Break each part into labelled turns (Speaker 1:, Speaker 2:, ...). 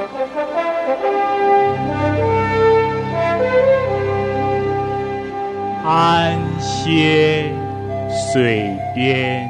Speaker 1: 安歇水边。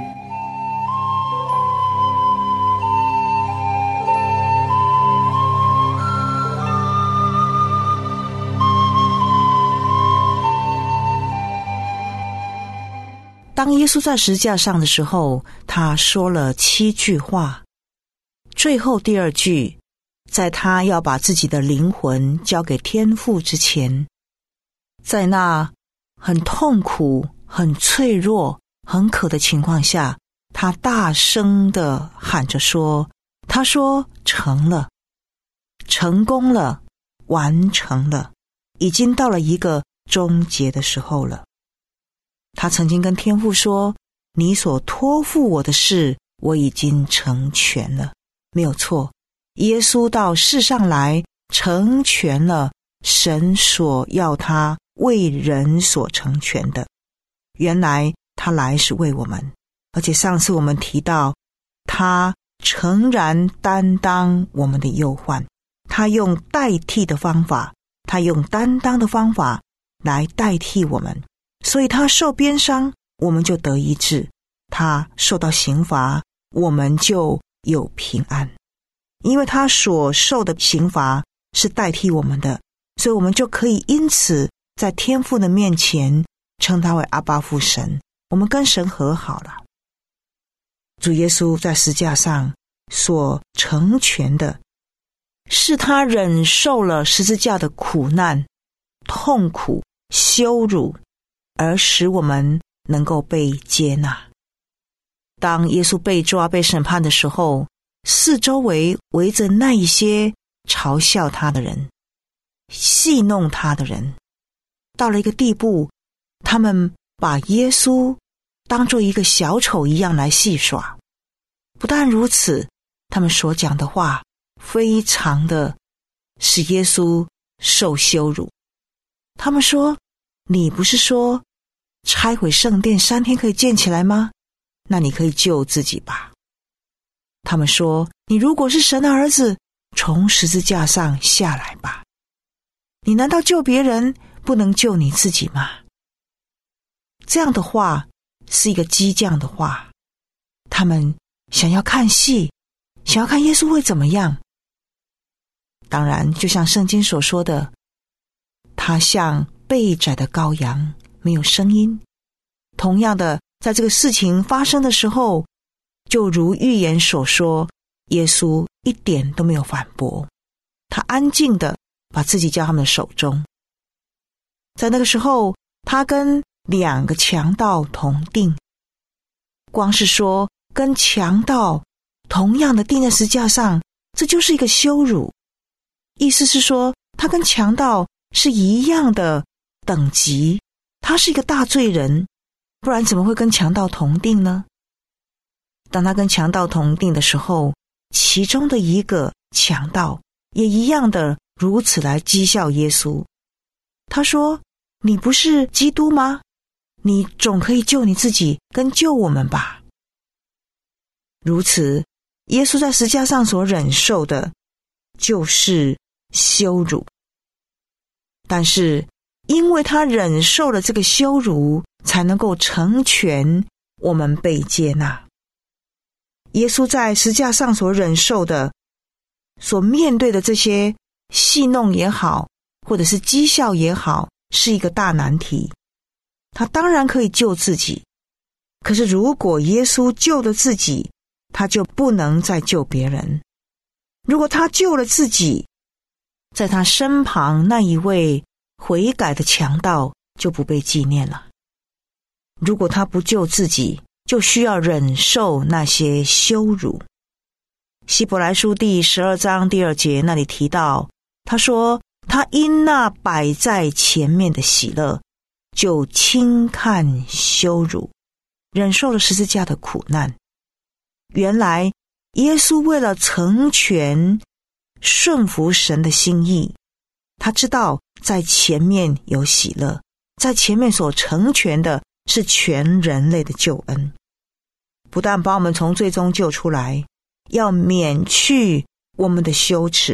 Speaker 2: 当耶稣在十字架上的时候，他说了7句话，最后第2句，在他要把自己的灵魂交给天父之前，在那很痛苦、很脆弱、很渴的情况下，他大声地喊着说，他说成了，成功了，完成了，已经到了一个终结的时候了。他曾经跟天父说，你所托付我的事，我已经成全了，没有错。耶稣到世上来，成全了神所要他为人所成全的。原来他来是为我们，而且上次我们提到，他诚然担当我们的忧患，他用代替的方法，他用担当的方法来代替我们。所以他受鞭伤，我们就得医治；他受到刑罚，我们就有平安。因为他所受的刑罚是代替我们的，所以我们就可以因此在天父的面前称他为阿爸父神，我们跟神和好了。主耶稣在十字架上所成全的，是他忍受了十字架的苦难、痛苦、羞辱，而使我们能够被接纳。当耶稣被抓、被审判的时候，四周围围着那一些嘲笑他的人、戏弄他的人，到了一个地步，他们把耶稣当作一个小丑一样来戏耍。不但如此，他们所讲的话非常的使耶稣受羞辱。他们说，你不是说拆毁圣殿3天可以建起来吗？那你可以救自己吧。他们说，你如果是神的儿子，从十字架上下来吧。你难道救别人，不能救你自己吗？这样的话是一个激将的话，他们想要看戏，想要看耶稣会怎么样。当然就像圣经所说的，他像被宰的羔羊，没有声音。同样的，在这个事情发生的时候，就如预言所说，耶稣一点都没有反驳，他安静的把自己交他们的手中。在那个时候，他跟2个强盗同定，光是说跟强盗同样的钉在十字架上，这就是一个羞辱。意思是说，他跟强盗是一样的等级，他是一个大罪人，不然怎么会跟强盗同定呢？当他跟强盗同定的时候，其中的一个强盗也一样的如此来讥笑耶稣。他说，你不是基督吗？你总可以救你自己跟救我们吧。如此，耶稣在十字架上所忍受的就是羞辱，但是因为他忍受了这个羞辱，才能够成全我们被接纳。耶稣在十字架上所忍受的，所面对的这些戏弄也好，或者是讥笑也好，是一个大难题。他当然可以救自己，可是如果耶稣救了自己，他就不能再救别人。如果他救了自己，在他身旁那一位悔改的强盗就不被纪念了。如果他不救自己，就需要忍受那些羞辱。希伯来书第12章第2节那里提到，他说，他因那摆在前面的喜乐，就轻看羞辱，忍受了十字架的苦难。原来耶稣为了成全顺服神的心意，他知道在前面有喜乐，在前面所成全的是全人类的救恩，不但把我们从罪中救出来，要免去我们的羞耻，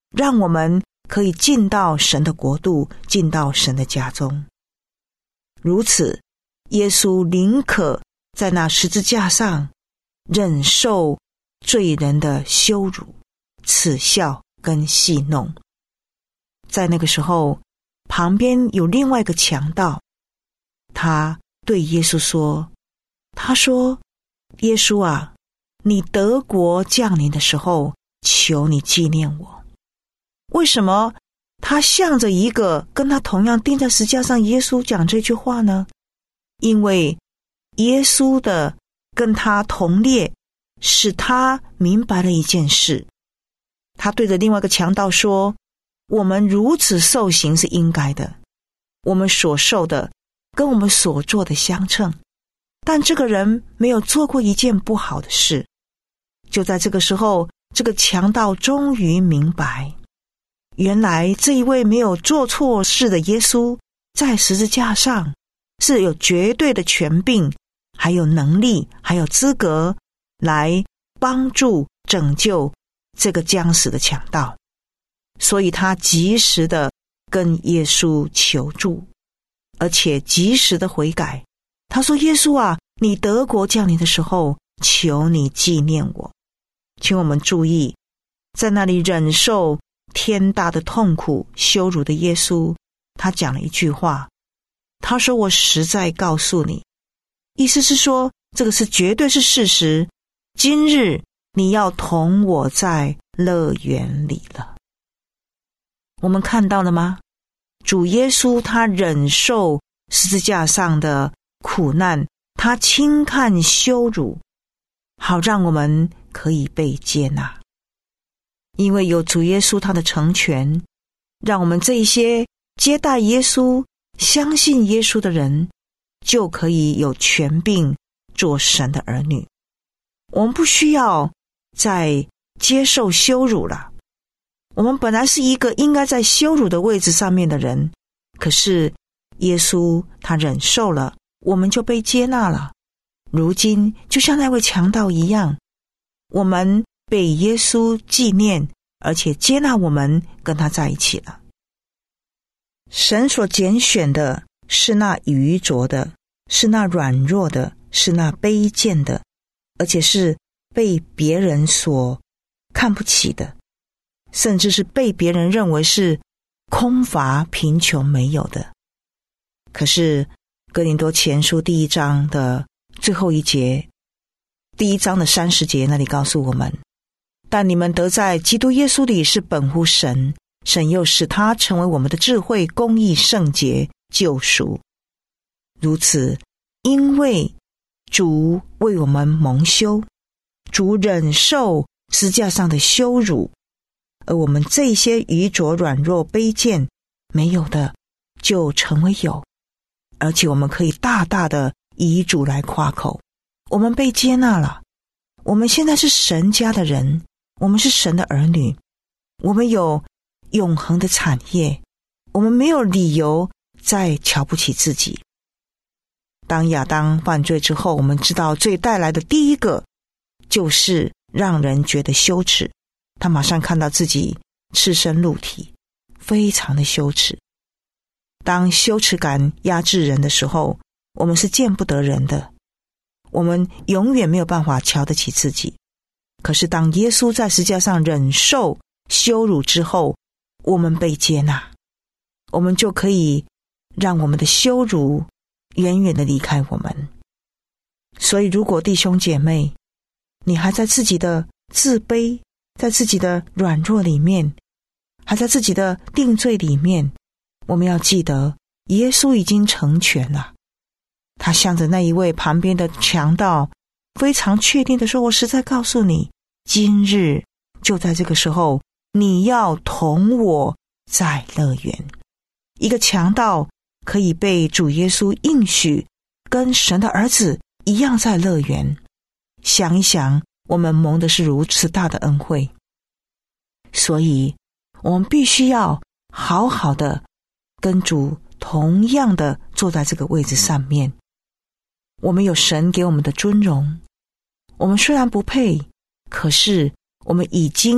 Speaker 2: 让我们可以进到神的国度，进到神的家中。如此，耶稣宁可在那十字架上忍受罪人的羞辱、耻笑跟戏弄。在那个时候，旁边有另外一个强盗，他对耶稣说，他说，耶稣啊，你得国降临的时候，求你纪念我。为什么他向着一个跟他同样钉在十字架上耶稣讲这句话呢？因为耶稣的跟他同列，使他明白了一件事。他对着另外一个强盗说，我们如此受刑是应该的，我们所受的跟我们所做的相称，但这个人没有做过一件不好的事。就在这个时候，这个强盗终于明白，原来这一位没有做错事的耶稣在十字架上是有绝对的权柄，还有能力，还有资格来帮助拯救这个将死的强盗。所以他及时的跟耶稣求助，而且及时的悔改。他说，耶稣啊，你得国降临的时候，求你纪念我。请我们注意，在那里忍受天大的痛苦羞辱的耶稣，他讲了一句话，他说，我实在告诉你，意思是说，这个是绝对是事实，今日你要同我在乐园里了。我们看到了吗？主耶稣他忍受十字架上的苦难，他轻看羞辱，好让我们可以被接纳。因为有主耶稣他的成全，让我们这一些接待耶稣、相信耶稣的人，就可以有权柄做神的儿女。我们不需要再接受羞辱了。我们本来是一个应该在羞辱的位置上面的人，可是耶稣他忍受了，我们就被接纳了。如今就像那位强盗一样，我们被耶稣纪念，而且接纳我们跟他在一起了。神所拣选的是那愚拙的，是那软弱的，是那卑贱的，而且是被别人所看不起的，甚至是被别人认为是空乏贫穷没有的。可是哥林多前书第1章的最后一节，第1章的30节那里告诉我们，但你们得在基督耶稣里是本乎神，神又使他成为我们的智慧、公义、圣洁、救赎。如此，因为主为我们蒙羞，主忍受十字架上的羞辱，而我们这些愚拙、软弱、卑贱没有的就成为有，而且我们可以大大的以主来夸口。我们被接纳了，我们现在是神家的人，我们是神的儿女，我们有永恒的产业，我们没有理由再瞧不起自己。当亚当犯罪之后，我们知道罪带来的第一个就是让人觉得羞耻，他马上看到自己赤身露体，非常的羞耻。当羞耻感压制人的时候，我们是见不得人的，我们永远没有办法瞧得起自己。可是当耶稣在十字架上忍受羞辱之后，我们被接纳，我们就可以让我们的羞辱远远的离开我们。所以如果弟兄姐妹，你还在自己的自卑，在自己的软弱里面，还在自己的定罪里面，我们要记得耶稣已经成全了。他向着那一位旁边的强盗非常确定的说，我实在告诉你，今日就在这个时候，你要同我在乐园。一个强盗可以被主耶稣应许跟神的儿子一样在乐园。想一想，我们蒙的是如此大的恩惠，所以我们必须要好好的跟主同样的坐在这个位置上面。我们有神给我们的尊荣，我们虽然不配，可是我们已经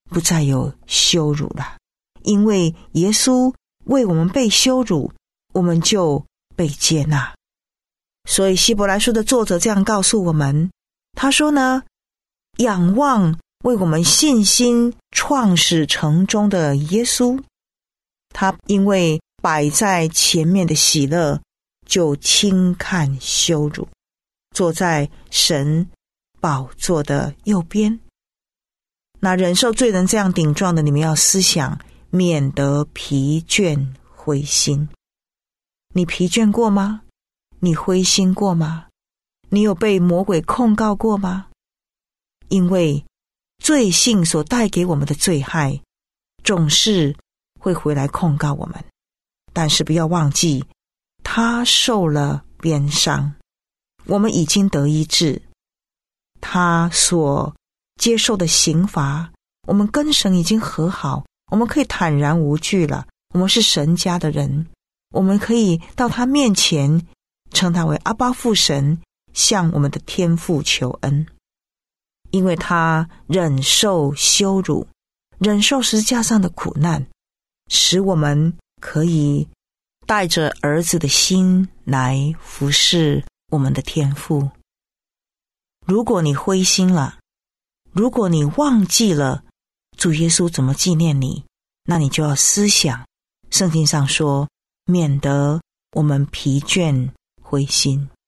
Speaker 2: 不再有羞辱了，因为耶稣为我们被羞辱，我们就被接纳。所以希伯来书的作者这样告诉我们，他说呢，仰望为我们信心创始成终的耶稣，他因为摆在前面的喜乐，就轻看羞辱，坐在神宝座的右边。那忍受罪人这样顶撞的，你们要思想，免得疲倦灰心。你疲倦过吗？你灰心过吗？你有被魔鬼控告过吗？因为罪性所带给我们的罪害，总是会回来控告我们。但是不要忘记，他受了鞭伤，我们已经得医治。他所接受的刑罚，我们跟神已经和好，我们可以坦然无惧了。我们是神家的人，我们可以到他面前，称他为阿爸父神，向我们的天父求恩。因为他忍受羞辱，忍受十字架上的苦难，使我们可以带着儿子的心来服侍我们的天父。如果你灰心了，如果你忘记了主耶稣怎么纪念你，那你就要思想圣经上说，免得我们疲倦灰心。